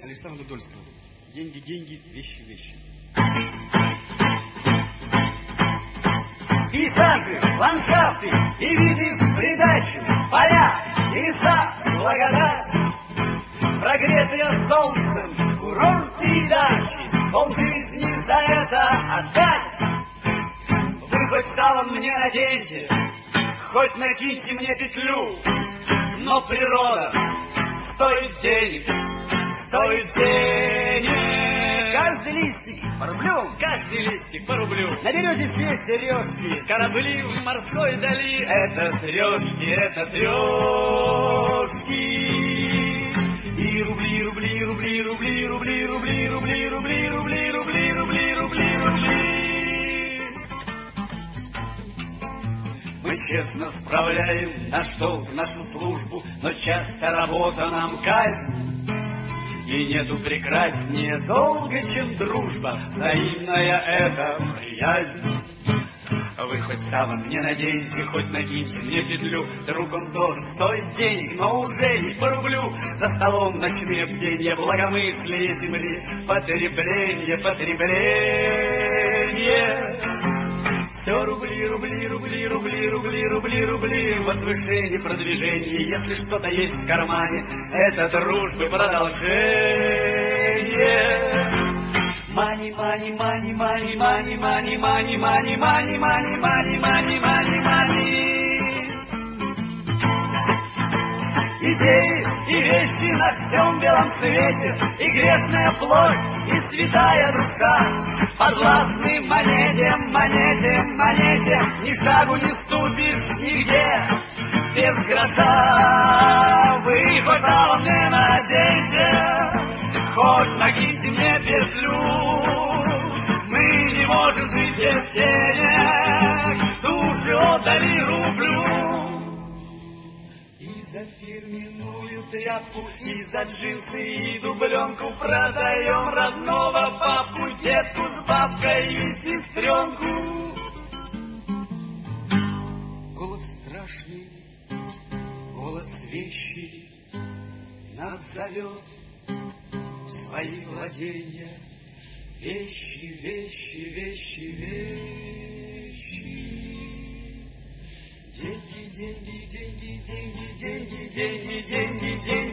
Александра Дольского. Деньги, деньги, вещи, вещи. Пейзажи, ландшафты и виды в придачу, поля, леса, благодать, прогретые солнцем курорты и дачи, полжизни за это отдать. Вы хоть салом мне наденьте, хоть накиньте мне петлю, но природа стоит денег, стоит денег. Каждый листик по рублю, каждый листик по рублю. Наберете все сережки, корабли в морской дали. Это трешки, это трешки. И рубли, рубли, рубли, рубли, рубли, рубли, рубли, рубли, рубли, рубли, рубли, рубли, рубли. Мы честно справляем наш долг, нашу службу, но часто работа нам казнь. И нету прекраснее долга, чем дружба, взаимная эта приязнь. Вы хоть сало мне наденьте, хоть накиньте мне петлю, друг он тоже стоит денег, но уже не по рублю. За столом ночные бденья, благомыслие земли, потребление, потребление. Все рубли, рубли, рубли, рубли, рубли, рубли, рубли, возвышение, продвижение. Если что-то есть в кармане, это дружбы продолжение. Мани, мани, мани, мани, мани, мани, мани, мани, мани, мани, мани, мани, мани, мани. Идеи и вещи на всем белом свете, и грешная плоть, и святая душа. Подвластны монете, монете, монете, ни шагу не ступишь нигде без гроша. Вы хоть сало мне наденьте, хоть накиньте мне петлю, мы не можем жить без денег, души отдали рублю. И за фирменную тряпку, и за джинсы, и дубленку продаем родного папку, детку с бабкой и сестренку. Голос страшный, голос вещий нас зовет в свои владения. Вещи, вещи, вещи, вещи. Деньги, деньги, деньги, деньги, деньги, деньги, деньги, деньги.